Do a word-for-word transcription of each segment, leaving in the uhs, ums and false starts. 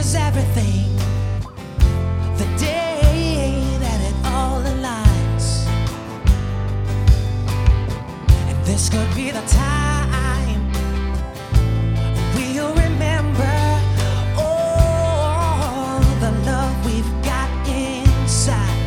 is everything. The day that it all aligns, and this could be the time we'll remember all the love we've got inside.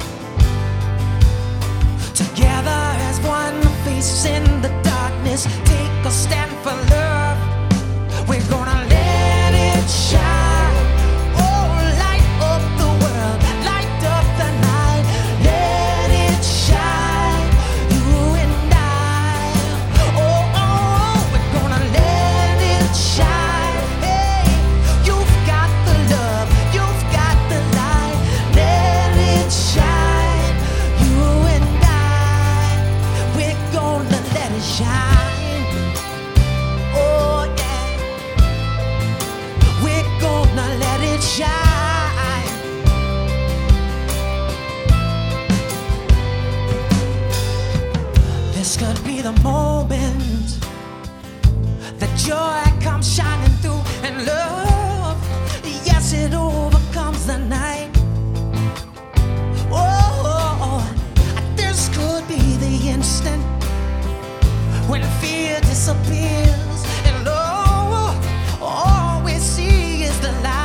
Together as one, facing the darkness, take a stand for love. We're gonna let it shine. Oh, light up the world, light up the night. Let it shine, you and I. Oh, oh, we're gonna let it shine. Hey, you've got the love, you've got the light. Let it shine, you and I. We're gonna let it shine. Shine. This could be the moment that joy comes shining through, and love, yes, it overcomes the night. Oh, this could be the instant when fear disappears and love, all we see is the light.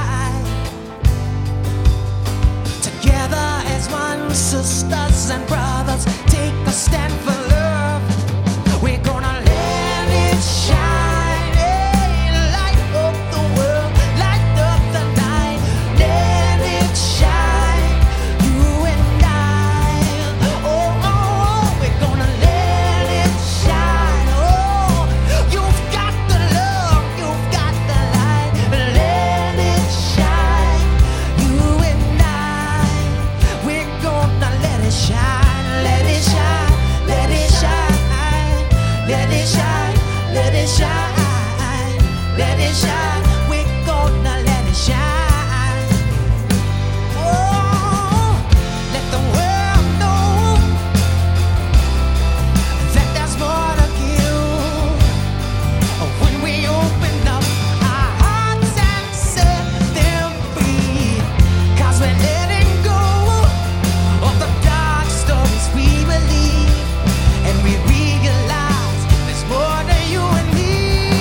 Sisters and brothers, take a stand for love. We're gonna let it shine. Hey, light up the world, light up the night. Let it shine, you and I. Oh, oh, we're gonna let it shine. Oh, you've got the love, you've got the light. Let it shine, you and I. We're gonna let it shine, let it shine, let it shine, let it shine, let it shine, let it shine. We're gonna let it shine. Oh, let the world know that there's more to give when we open up our hearts and set them free. 'Cause we're letting go of the dark stories we believe, and we realize there's more to you and me.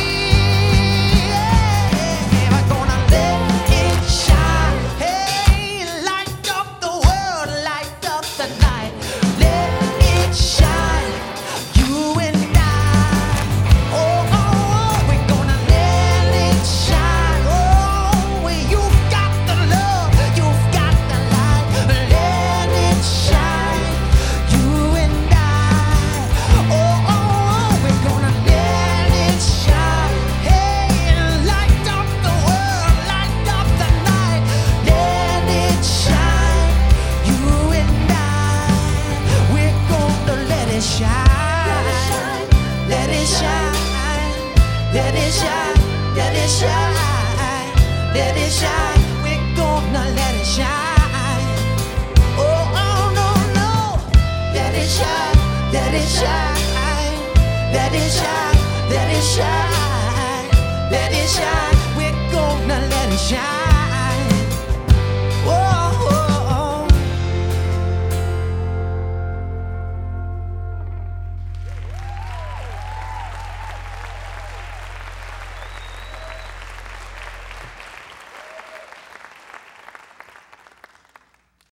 Yeah, we're gonna let it shine. Hey, light up the world, light up the night. Let it shine, you and I. Oh, oh, we're gonna let it shine. Oh, you've got the love, you've got the light. Let it shine, you and I. Oh, oh, we're gonna let it shine. Hey, light up the world, light up the night. Let it shine, you and I. We're gonna let it shine. Let it shine, let it shine, let it shine, let it shine. We're gonna let it shine. Oh, oh, no, no. Let it shine, let it shine, let it shine, let it shine, let it shine. We're gonna let it shine.